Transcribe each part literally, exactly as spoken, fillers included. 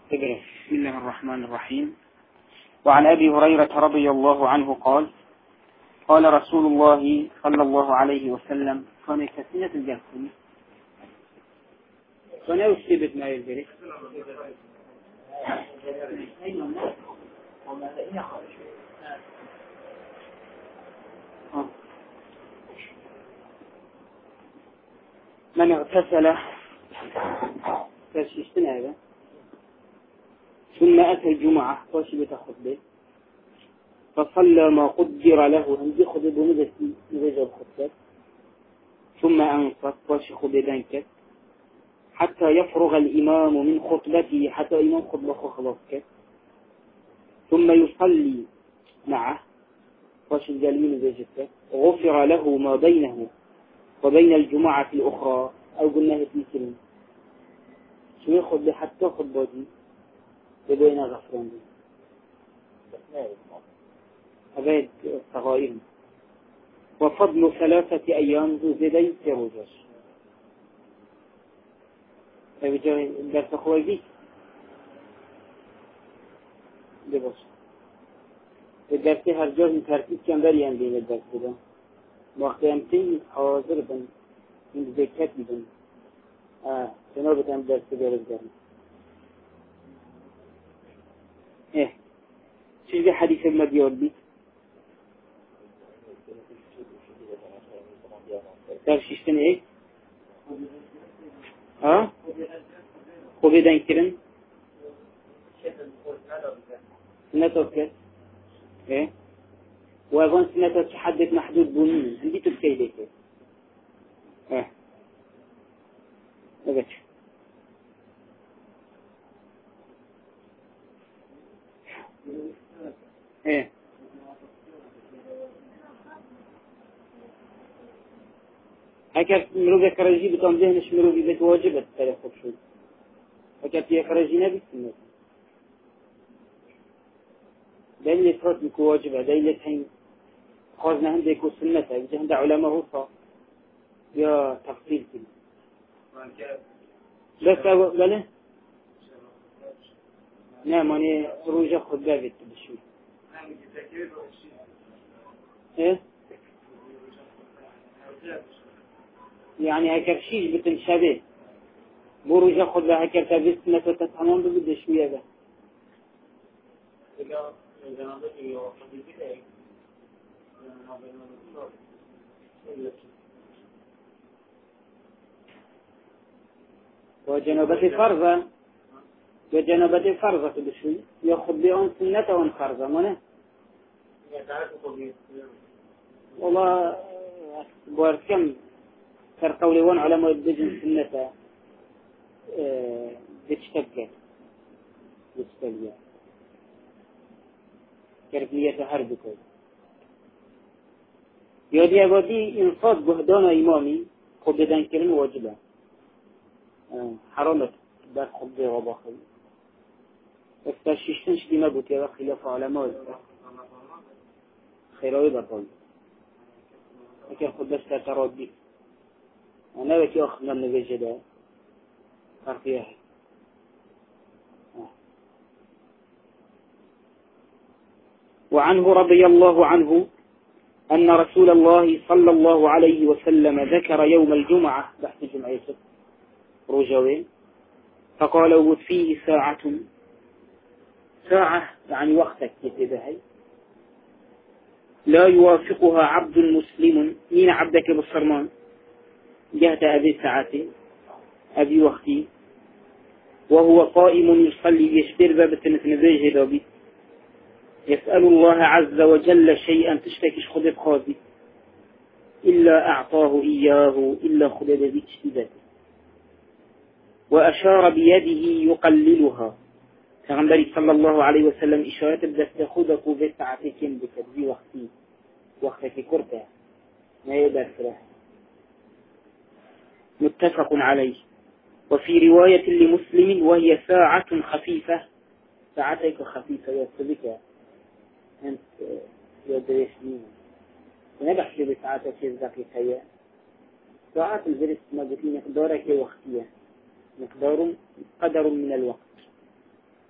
بسم الله الرحمن الرحيم. وعن أبي هريرة رضي الله عنه قال قال رسول الله صلى الله عليه وسلم كان كثيرة الجهل كان يثبت ما يلبري من اغتسل تشيشتنا هذا ثم أتى الجمعة وشبت خطبه فصلى ما قدر له عندي خطبه مدى الخطبة ثم أنصت وشخ بدنك حتى يفرغ الإمام من خطبته حتى إمام خطبه خلاصك ثم يصلي معه وشخ جالين بجدك غفر له ما بينه وبين الجمعة الأخرى أو قلناه تمثل شو يخطب حتى خطبه دي بين غفران دي أبيد الصغائر وفضل ثلاثة أيام ذو زدي تروجش أبي درس أخوي دي دي بس الدرس هرجوز متركيز كم بريان بين الدرس ده وقت يمتين حاضر بن من ذكرت بن آه سنوبة هم درس جارب جارب ايه شو ذي حديث المديول بي تعرف شيشتني ايه ها خوبي دين كرن سنتوك ايه واظن سنتوك حدث محدود بني عندي تبكي ليك ايه ايه ايه هكذا مروبة كراجي بتوم ذهنش مروبة بيت واجبة تلخب شو هكذا فيها كراجي نبي سنة دايل يترات بكو واجبة دايل يتحين خازنا هندك وسنة بجه هند علماء هو يا تفصيل كده بس أقول بله نعم أنا روجة خد بابت بشوي إيه يعني هكذا شيء بتنشبه بروجة خد بها هكذا بس نتو تتحمل ببدأ شوية ده وجنوبة فرضة وجنوبة فرضة بشوي يأخذ بأن سنة وان فرضة منه والله بوار كم تر قولي وان علماء الدجن سنة بتشتبك بتشتبك كربية هربك يودي أبدي إنصاد بهدان إمامي خب بدن كرن واجبة حرامت در خب دي غباخي استشيشتنش دي ما بوتي هذا خلاف علماء خيراوي بطل لكن خد بس تتراد بي أنا بكي أخذنا من الجداء أرقياه وعنه رضي الله عنه أن رسول الله صلى الله عليه وسلم ذكر يوم الجمعة بحث الجمعة رجوين فقال وجد فيه ساعة ساعة يعني وقتك يتبهي لا يوافقها عبد مسلم مين عبدك بالصرمان جهت أبي ساعتي أبي وقتي وهو قائم يصلي يشبر بابة نبيه دابي يسأل الله عز وجل شيئا تشتكيش خذ خاذي إلا أعطاه إياه إلا خذ ذيك اشتباته وأشار بيده يقللها فغنبري صلى الله عليه وسلم إشارة بدأت خذك بساعتك بكذي وقتي وقتك كرته ما يقدر فلاح متفق عليه وفي رواية لمسلم وهي ساعة خفيفة ساعتك خفيفة يصبك أنت يدريش مين نبحث بساعتك يزدقي خيا ساعات الجلس ما قلت لي مقدارك وقتية مقدار قدر من الوقت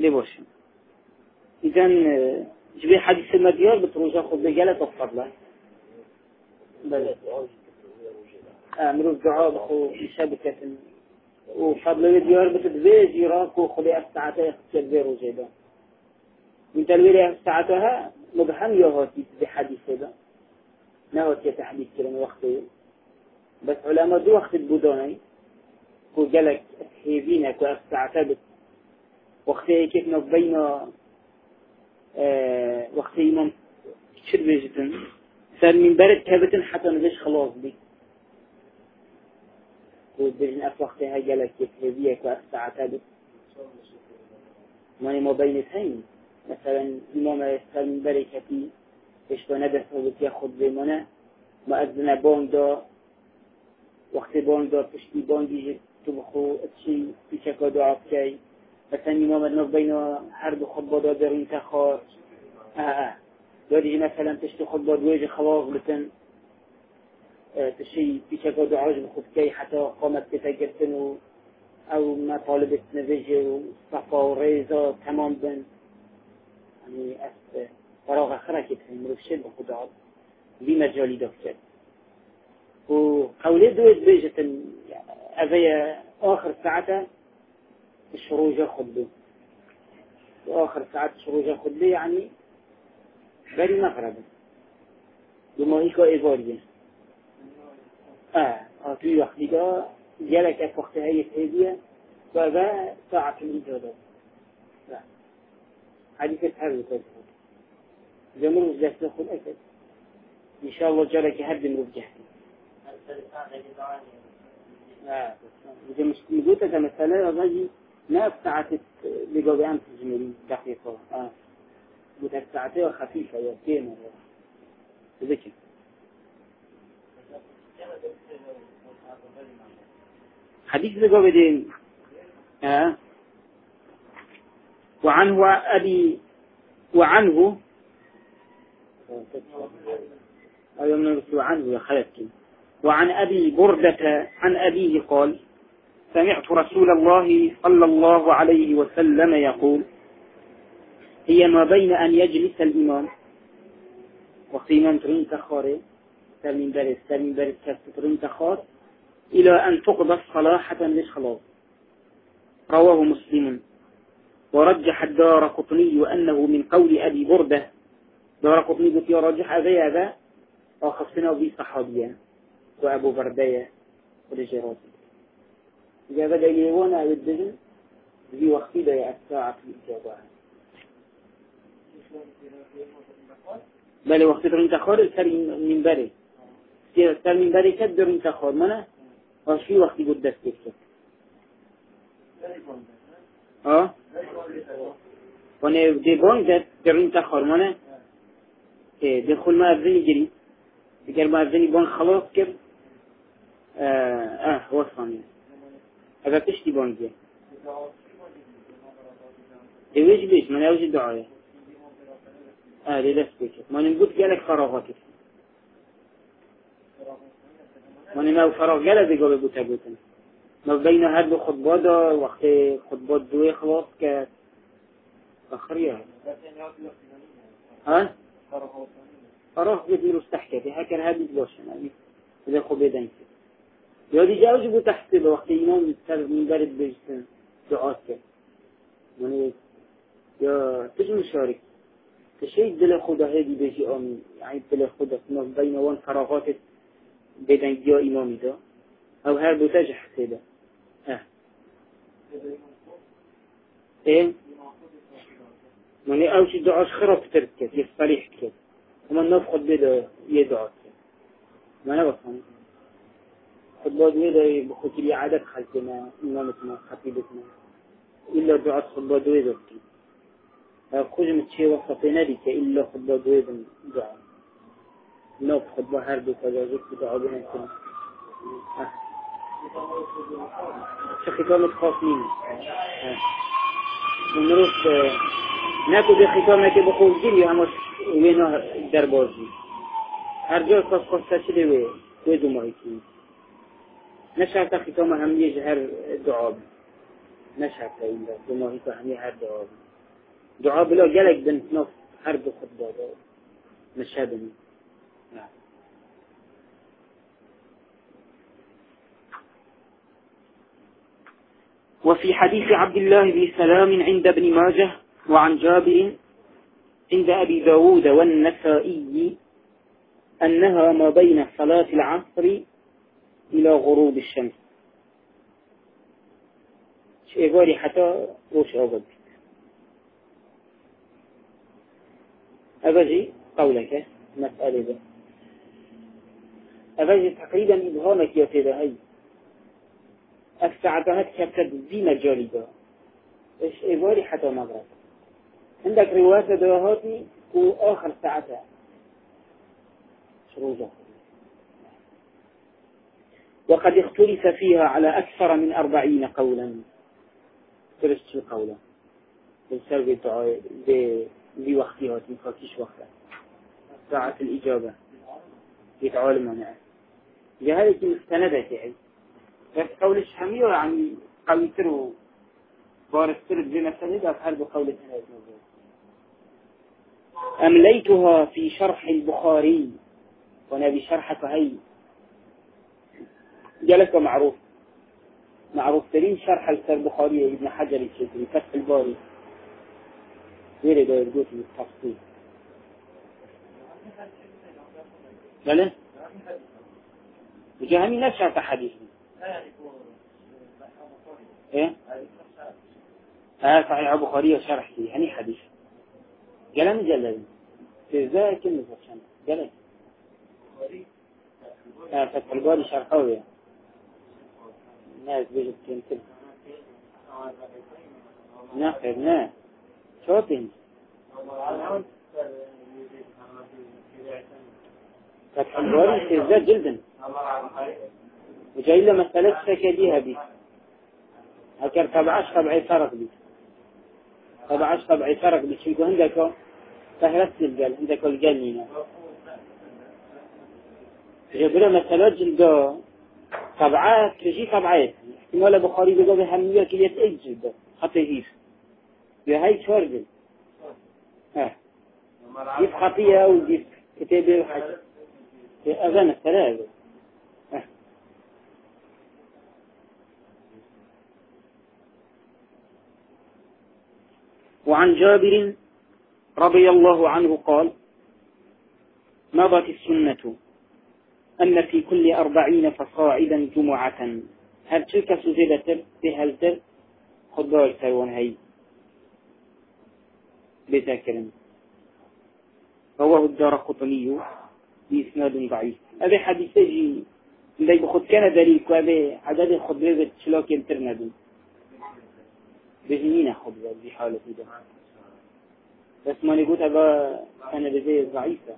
لباشم إذن جبه حديث المديار بتروجه خد بجالة تفضله بله مروف دعاء بخو مشابكة وفضل المديار بتدبيه جيراك وخلي أفتعته يختير بيرو جيدا من تلويري أفتعتها مبهم يهاتي بحديث هذا نهاتي تحديث كلام وقته بس علماء دو وقت البوداني كو جالك هيفينك وأفتعته وقته كيف نبينا اه وقت إمام كتير بيجتن صار من برد كابتن حتى نبيش خلاص بي وبيجن أف وقتها جالك كيف هيفيك وأفتعته ماني ما بين اثنين مثلا إمام صار من برد كتي اشتو ندس هو ياخد بمنا مؤذن بون دا وقت بون دا پشتی بون دیجه تبخو اتشي پیچکا دعا بکی مثلا امام ادناف بین هر دو خطبه دا در انتخار اه اه دادی مثلا تشتی خطبه دویج خواغ بتن تشي پیچکا دعاج بخود کی حتی قامت بتگرتن و او مطالب نویج و صفا و ریزا تمام بن يعني أس فراغ خركت في المرفشد بخود عاد بي مجالي دكتور وقولي دوت بيجة أذي آخر ساعة الشروجة خدو وآخر ساعة الشروجة خدو يعني بري مغرب لما هيكا إيفارية آه آتوي وقتي دا جالك أف وقتها يتهدية وذا ساعة الإجادة حديث الحرب تدخل جمرو جالس ناخذ أكل إن شاء الله جالك يهدي من رجحتي لا إذا مش مدوتة كمثلا الرجل ما بتاعت لجوابي أمس جميل دقيقة آه بتاعتها خفيفة يا كيمة ذكي حديث لجوابي دين آه وعنه أبي وعنه أيوة من عنه يا خالتي وعن أبي بردة عن أبيه قال سمعت رسول الله صلى الله عليه وسلم يقول هي ما بين أن يجلس الإمام وقت إمام ترين تخاري سلمين بارد سلمين بارد ترين تخار إلى أن تقضى الصلاة حتى ليش خلاص رواه مسلم ورجح الدار قطني أنه من قول أبي بردة دار قطني قلت يرجح هذا هذا وخصنا به صحابيا وأبو بردية ورجرات إذا بدأ يوانا بالدجن ذي وقتي دا الساعة في الإجابة بل وقت درين تخار سر من بري سر من بري كد درين تخار منا وشي وقتي قد دست كت اه وانا دي بون درين تخار منا دخل ما أبزني جري بقال ما أبزني بون خلاص كب اه اه وصلني هذا تشتي بون جي دويش بيش من اوجه دعاية اه دي دست بيش ما نقول قالك فراغاتك ما نمو فراغ قالك دي قابل بوتا بوتا ما بين هاد خطبات دا وقت خطبات دوي خلاص ك أخريها ها فراغ بيديرو استحكتي هكذا هاد يتباشن يعني إذا خبه دانك يادي جاوز بو تحت وقت إمام يتسر من بارد بيجتن دعات كد يعني يا تجمع شارك تشيء دل خدا هذي بيجي آمين يعني دل خدا ما بين وان فراغات بدن جا إمامي دا أو هر بو تجح سيدا اه ايه يعني أوشي دعاش خراب ترك كد يصريح كد ومن نفقد بدا يدعات كد ما نبصن خطبات ويدا بخطيري عدد خلقنا إمامتنا خطيبتنا إلا دعاء خطبات ويدا خجمت شيء وسطينا لك إلا خطبات ويدا دعاء نوب خطبة هردو فجازوك دعاء بنا كنا شخطامة خاصين ونروف ناكو دي خطامة كبخوز جيلي هماش وينا دربازي هرجا قص قصة شده ويدو مهيكين نشأت ختام هم يجهر دعاب نشأت إلا ثم هي هم يجهر دعاب دعاء بلا جلك بنت نص حرب خطبة مشابني. نعم. وفي حديث عبد الله بن سلام عند ابن ماجه وعن جابر عند أبي داود والنسائي أنها ما بين صلاة العصر إلى غروب الشمس. شيء حتى روش أبد. أبجي قولك مسألة ده. أبجي تقريبا إبهامك يا تيدا هاي. الساعتها كبتد زي مجالي ده. إيش إباري حتى مغرب. عندك رواية دواهاتي وآخر ساعتها. شروجة. وقد اختلف فيها على أكثر من أربعين قولا. ترشت القولا. بالسلب دعاء بوقتها تنفاكيش وقتها. ساعة الإجابة. يتعال المنع. جهالك مستندة يعني. بس قول الشامية يعني قوي ترو بارس ترد بمسندة أفعل بقول الثلاث موضوع. أمليتها في شرح البخاري وانا بشرحك هاي جالك معروف معروف ترين شرح البخاري ابن حجر الشيخي فتح الباري غير ده يرجوك بالتفصيل لا وجهني نشر حديث ايه اه صحيح البخاري وشرح لي هني حديث كلام جلال في ذا كلمة وشان جلال اه فتح الباري شرحوه الناس بيجب تنتل ناخر نا شوطين فتح الباري في ذا جلدا وجاي له مسألة سكديها بي هكذا طبعاش طبعي فرق بي طبعاش طبعي فرق بي شيكو عندك فهرست الجل عندك الجلينا جبرا مسألة جلدا طبعات تجي طبعات احتمال بخاري بقى بهمية كلية اي جلدا خطي هيف بهاي شورجل ها جيب خطية او جيب كتابة وحاجة اغانى الثلاثة وعن جابر رضي الله عنه قال مضت السنة أن في كل أربعين فصاعدا جمعة هل تلك سجدة بهل خضار تايوان هاي بذاكرا رواه الدارقطني بإسناد ضعيف هذا حديث يجي اللي بخد كان دليل وهذا عدد الخضار شلاك ينترنا بجنين خضار بحالة ده بس ما نقول أبا أنا بزي ضعيفة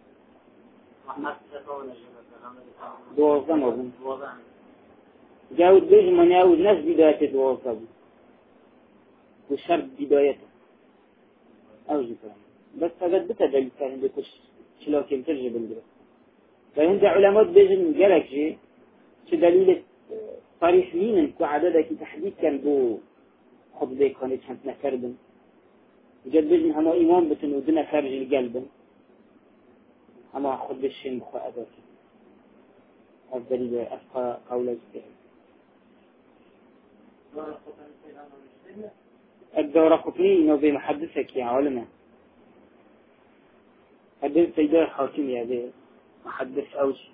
دوازدم أظن جاود بيج من يعود ناس بداية دوازدم والشرط بدايته أو جدا بس هذا بتدل كان بكش شلاكين ترجب الدرس فهند علماء بيجن جالك شيء شدليل صريح مين وعددك تحديد كان بو خضبه كانت حمتنا كردن وجد بيجن هما إيمان بتنو دنا خارج القلب أما خد بالشين بخوا أداك الدليل أفقى قول الجهل الدورة قطني إنه بمحدثك يا علماء حدث سيدة حاكم يا ذي محدث أوجه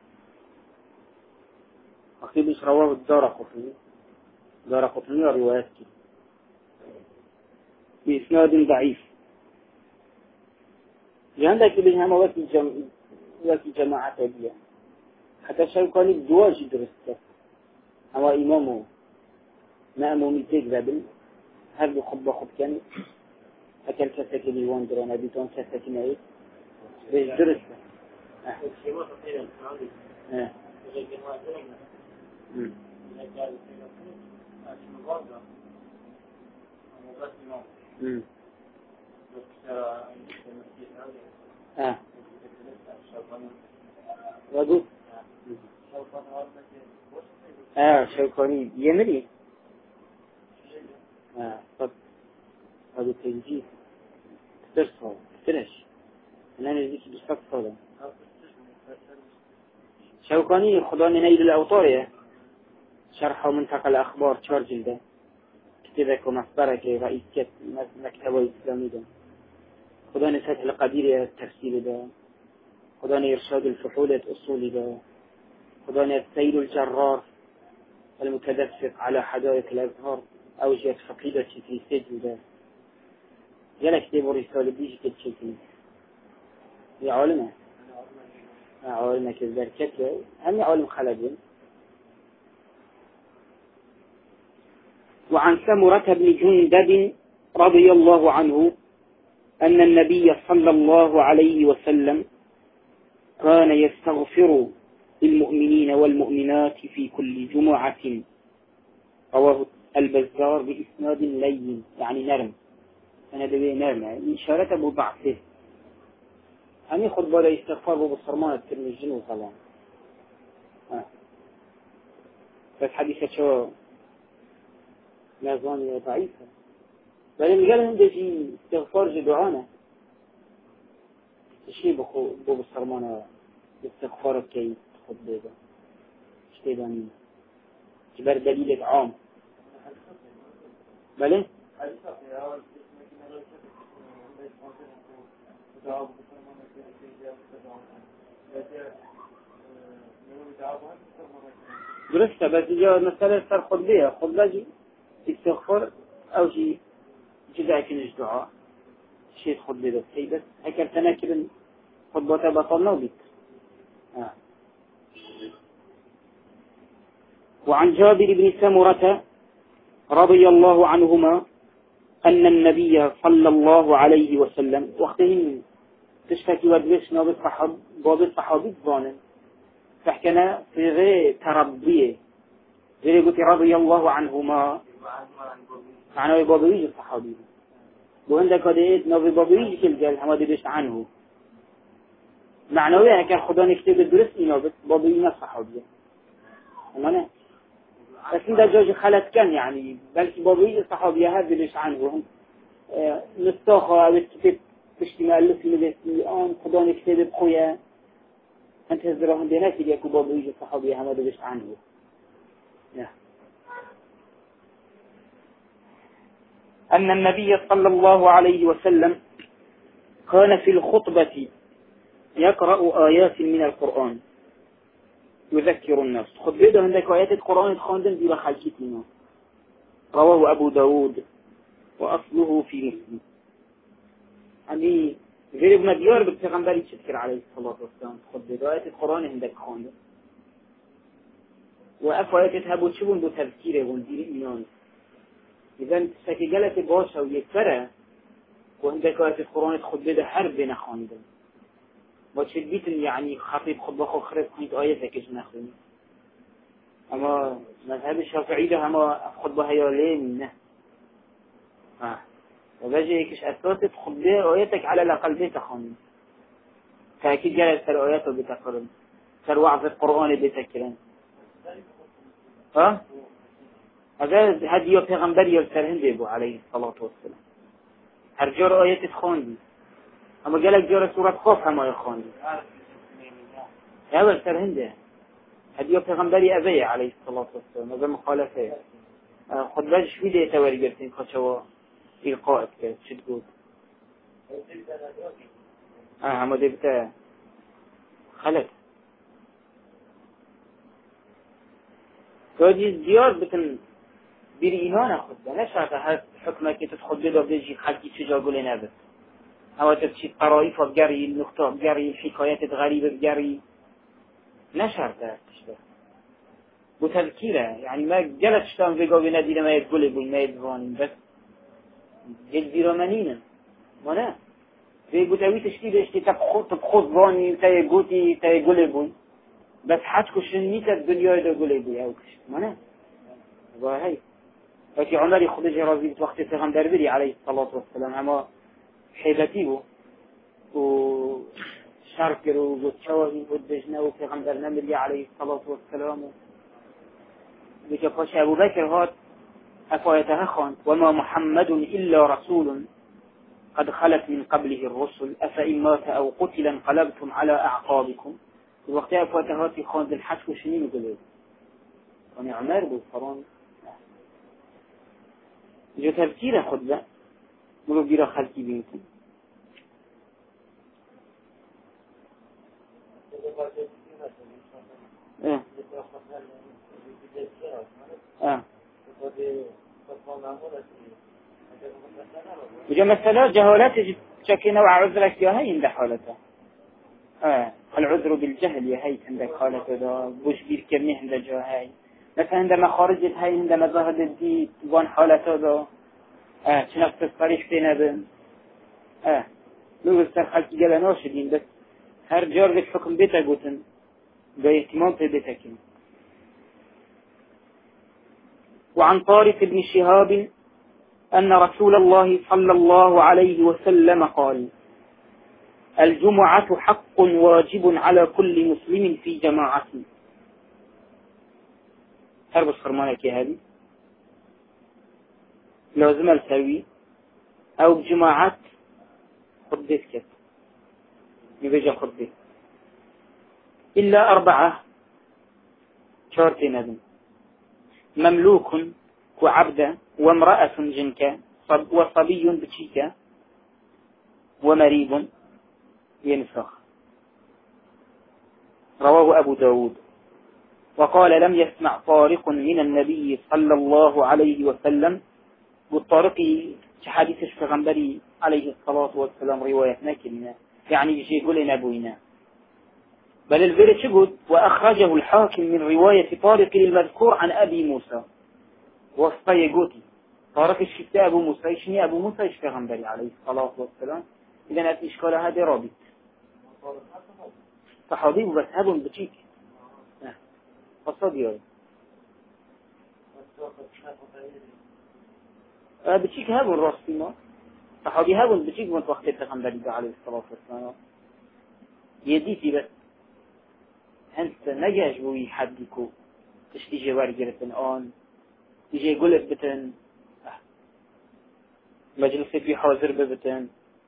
أخيبش رواه الدورة قطني الدورة قطني ورواياتك بإسناد ضعيف لأنك بجهما وكي جمع وكي جماعة تبيع حتى شوكاني بدواج درسته هو إمامه مأمومي تقبل هل بخب خب كان أكل كسك ليوان درانا بيتون كسك نايت بيش درسته اه امم اه وقول اه شوكاني يمري اه طب هذا تنجيز در سال ترش نه نزدیک دوست ساله شوکانی خدا نیل الاوطاریه شرح منطقه الاخبار چهار جلده كتابك ومصدرك رئيس مكتبة الإسلامي ده خداني فتح القدير التفسير ده خداني إرشاد الفحول الأصولي ده خداني السيل الجرار المتدفق على حدائق الأزهار أوجه فقيدة في سجل ده يلا كتاب الرسالة بيجي كتشكل يا عالمة يا عالمة كذا كتير هم عالم خلدين. وعن سمرة بن جندب رضي الله عنه أن النبي صلى الله عليه وسلم كان يستغفر للمؤمنين والمؤمنات في كل جمعة رواه البزار بإسناد لين يعني نرم أنا دبي نرم إشارة أبو ضعفه هم يخذ بلا يستغفر بصرمان الترمذي وصلاه آه. بس حديثة شو نظامية ضعيفة بل قال عنده شيء استغفار جدعانة شيء بخو بو بصرمانة استغفار كي تخد بيضا شتي بانين جبر دليل عام بله درسته بس جا مسألة سر خد بيها خد بجي استغفار أو شيء جزء كنش دعاء شيء خد بيضا شيء بس هكذا تناكل خطبة بطلنا وبيت آه. وعن جابر بن سمرة رضي الله عنهما أن النبي صلى الله عليه وسلم وقتهم تشتكي ودلش نابط صحاب باب الصحابي ظانا فحكنا في غير تربية غير قلت رضي الله عنهما معنى بابويج الصحابي وعندك قديت نابي بابويج كل جال هما دلش عنه معنوية كان خدا نكتب الدرس نابط بابويج الصحابي أمانة بس ده جاج خلت كان يعني بلكي بابويج الصحابي هذا دلش عنه اه نستاخا أو الكتاب تشتمال ألف مدرسي آن خدا نكتب بخويا أنت هزراهم بناتي يكو بابويج الصحابي هما دلش عنه نعم أن النبي صلى الله عليه وسلم كان في الخطبة يقرأ آيات من القرآن يذكر الناس خطبة عندك آيات القرآن تخاندن دي بخلقتنا رواه أبو داود وأصله في مسلم يعني غير ابن ديار بالتغنبري تذكر عليه الصلاة والسلام خطبة آيات القرآن عندك خاندن وأف آيات هبو تشبون بو تذكيره وندير إيمان إذا سكي جلت باشا ويكفره وعندك آيات القرآن خطبة ده حرب نخاندن وتشديت يعني خطيب خطبة خرب كنت آيات هكذا نخوني أما مذهب الشافعي ده أما خطبة هيالين نه ها وباجي هيكش أساسة خطبة آياتك على الأقل بيت خاني فأكيد جلت سر آياته بتقرن سر وعظ القرآن بتكرن ها هذا هديه پیغمبر يلسر هنده بو عليه الصلاة والسلام هر جار آيات تخاندي اما جالك جار سورة خوف هما يخاندي اول سر هنده هديه پیغمبری اوه عليه الصلاة والسلام هذا مخالفه خود باش شویده اتواری گرتین خواهشوا ایلقاءت کرد چه تقول اه هما دبتا خلط كاجي زياد بتن بير إيمان أخذ ده نشأت هذا حكمة كي تدخل بيدا بيجي خلقي تجا قولي نبت أو تبشي الطرائف بجري النقطة بجري الحكايات الغريبة بجري نشأت ده تشبه بتذكيره يعني ما جلت شتان في قوي ندينا ما يتقولي بوي ما يتوانين بس جل بيرامنين ما نه في قوتاوي تشكيل اشتي تبخوض تبخوض باني تاي قوتي تاي قولي بوي بس حاجكو شنيت الدنيا دا قولي بوي أو كش ما نه وهاي لكن عمر خدج رازي وقت پیغمبر بری عليه الصلاة والسلام اما حیبتی بو و شرک رو و چاهی و دجنه و پیغمبر نمری عليه الصلاة والسلام بك پاش ابو بکر هات افایتها خواند وما محمد الا رسول قد خلت من قبله الرسل أفإن مات أو قتل انقلبتم على أعقابكم. الوقت أفواتهاتي خاند الحش وشنين قلت يعني عمر بالفران جو تفكير خطبة مرو بيرا خلقي بينكم. اه اه وجا مثلا جهالات شكي نوع عذرك يا هاي عند حالته. اه العذر بالجهل يا هاي عندك حالته ده بوش بير كمي عند جهاي مثلا عندما خارجت هاي عندما ظهرت دي وان حالته ده اه شنفت الصريح فينا بن اه لو استر خلقي جلا ناشدين بس هر جار بيت حكم بيتا قوتن باهتمام في بيتكم. وعن طارق بن شهاب أن رسول الله صلى الله عليه وسلم قال الجمعة حق واجب على كل مسلم في جماعة. هرب الصرمانك يا هذه لازم السوي أو جماعات خدت كت يبجى خدت إلا أربعة شرطين هذين مملوك وعبد وامرأة جنكا وصبي بشيكا ومريض ينفخ. رواه أبو داود. وقال لم يسمع طارق من النبي صلى الله عليه وسلم. والطارق حديث الشيخ عليه الصلاة والسلام رواية ناكلنا يعني يجي يقول لنا أبوينا بل البير شقد وأخرجه الحاكم من رواية طارق المذكور عن أبي موسى وصفي قوتي طارق الشتاء أبو موسى يشني أبو موسى الشيخ عليه الصلاة والسلام. إذا أتي إشكال هذا رابط صحابي بس هبون بتشيك فصدي أه بتشيك هبون راسي ما صحابي هبون بتشيك من وقت التغنبري عليه الصلاة والسلام يديتي بس هنت نجاش بوي حدكو تشتي جوار جرتن آن يجي يقولك بتن مجلسي في حاضر ببتن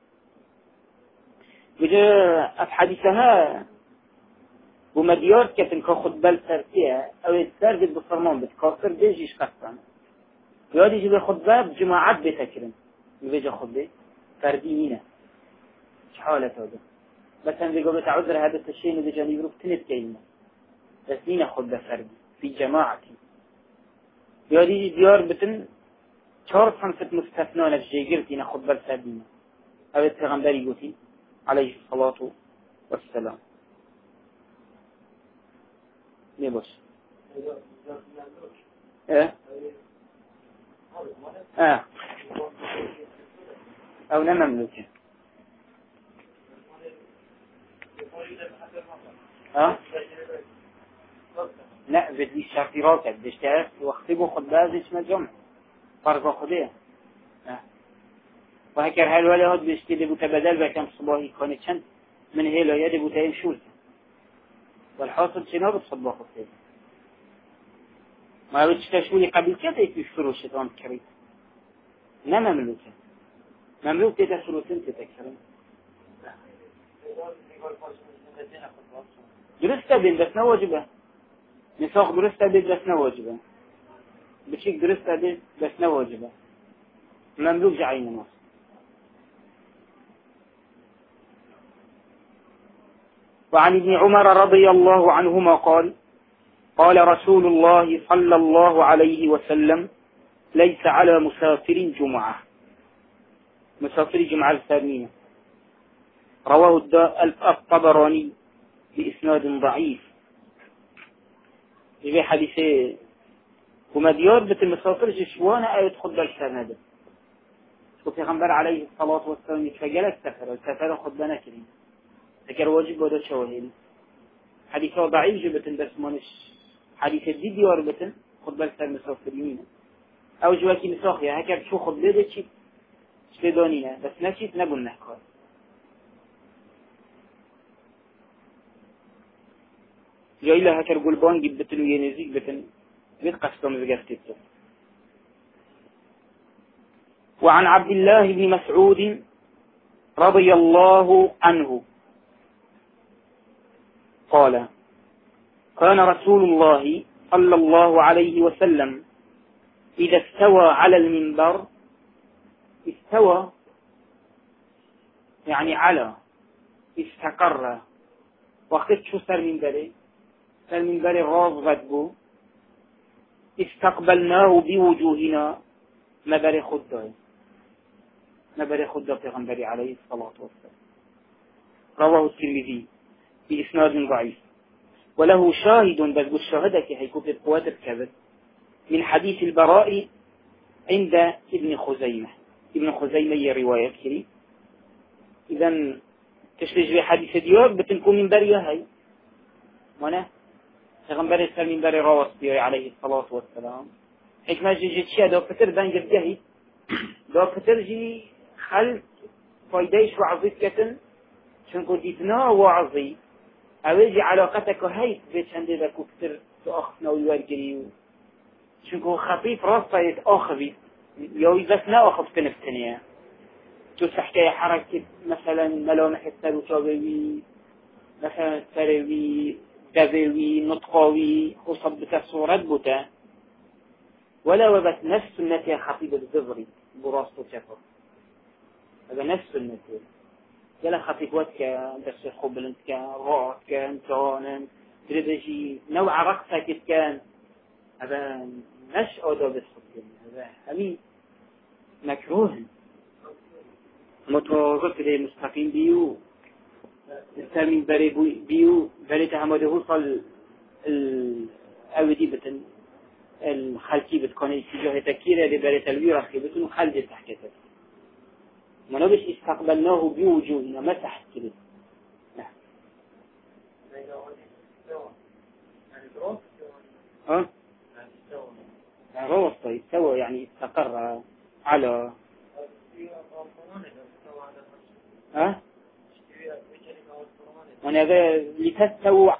بجا أفحديثها ومديار كتن كاخد بال سرتيها أو يتسرد بصرمان بتكاثر بيجيش قصان يادي جي بخد باب جماعات بتكرن يبجا خد بي فردينينا شحالة هذا مثلا بيقول بتعذر هذا الشيء اللي جاني يروح تنت كلمة بس نينا خد بفردي في جماعتي يادي جي ديار بتن شهر خمسة مستثنون في قلت ناخد بال سردينا أو التغنبري قوتي عليه الصلاة والسلام. ليه بس ايه اه او نمملكه اه لا بدي شاطرات بدي تعرف واختبوا خد بازش مجمع فرق خديه اه وهكذا هالولا هاد بيشتري بتبادل بكم صباحي كانت شن من هي لا يد بتاعي شول والحاصل شنو بالصباح خديه ما بتشتشولي قبل كده يكفروا الشيطان كريم لا مملوكه مملوك تتسلوسين تتكسرين درسته بين بس نواجبه نساق درسته بين بس نواجبه بشيك درسته بين بس نواجبه مملوك جعين مصر. وعن ابن عمر رضي الله عنهما قال قال رسول الله صلى الله عليه وسلم ليس على مسافر جمعة. مسافر جمعة الثانية رواه الطبراني بإسناد ضعيف. في حديثه وما ديار بت المسافر جشوانا أو يدخل بالسند وفي غنبر عليه الصلاة والسلام يتفجل السفر السفر خد بنا كريم ذكر واجب وده شواهد حديثه ضعيف جبت بس مانش حديث دي ديار بتن خد بالسر مسافرين أو جواكي مساخية هكذا شو خد ليه شيء شدانينا بس نشيت نبون نحكار. جاي لها هكذا قلبان جب بتن وينزيك بتن بيت قصدهم زجافتته. وعن عبد الله بن مسعود رضي الله عنه قال كان رسول الله صلى الله عليه وسلم إذا استوى على المنبر، استوى يعني على، استقر، وقت شو سر منبره؟ سر منبره راز غدبو، استقبلناه بوجوهنا، مبر خده مبر خده پیغمبر عليه الصلاة والسلام. رواه الترمذي بإسناد ضعيف، وله شاهد، بس بالشهادة هيكون في قوات الكذب، من حديث البراء عند ابن خزيمة. ابن خزيمة رواية كري. إذن تشتجري حديث ديار بتنكون من بريا هاي وانا پیغمبر اسلام من بری راست بیای عليه الصلاة والسلام. حکمت جی چیه دا فتر دنگت جهید دا فتر جی خلق فایدهش وعظیت کتن چون دیتنا وعظی اویجی علاقتك هاي بچنده دا کفتر تو آخفنا ویورگری چون خفیف راست باید آخفی یاوی بس نا آخفت نفتنیه تو تحكي حركة مثلا ملامح السر وشابوي مثلا سروي دبوي نطقاوي خصب بتصورات بوتا ولا وبس نفس سنتها خطيبة الزغري براسته شفر هذا نفس سنتها يلا خطيبواتك درس خبلنت كان رعد كان توانا تريدشي نوع رقصة كان هذا مش آداب الصدق هذا همي مكروه متوازن مستقيم بيو الثامن بري بيو بري تهمده وصل الأودي بتن الخلقي بتكون اتجاه تكيرة لبري تلوي رخي بتن خلد تحكته ما نبش استقبلناه بوجوهنا ما تحت كده. نعم. ها؟ روص يستوى يعني استقر على ها؟ وانا لتستووا